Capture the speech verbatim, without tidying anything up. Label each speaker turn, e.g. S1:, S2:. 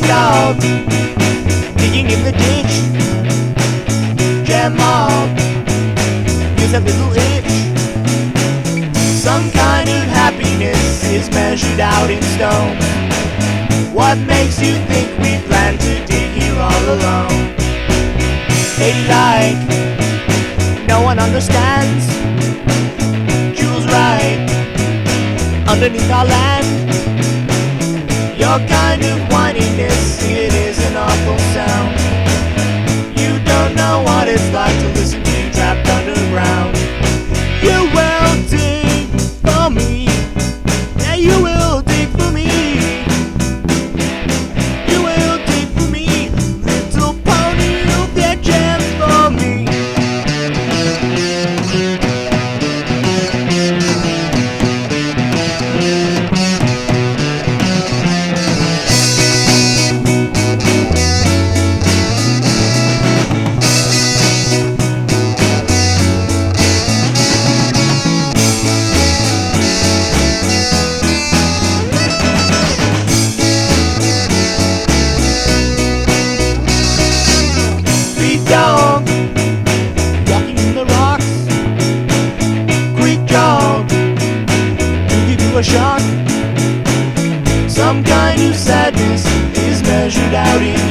S1: dog digging in the ditch. Jamal gives a little itch. Some kind of happiness is measured out in stone. What makes you think we plan to dig here all alone? A like no one understands. Jules right underneath our land. Your kind of whininess, it is an awful sound. You don't know what it's like to listen to you trapped underground. You will dig for me. Yeah, you will dig for me. You will dig for me. Little pony, you'll get gems for me. Dog walking in the rocks. Quick jog to give you a shock. Some kind of sadness is measured out in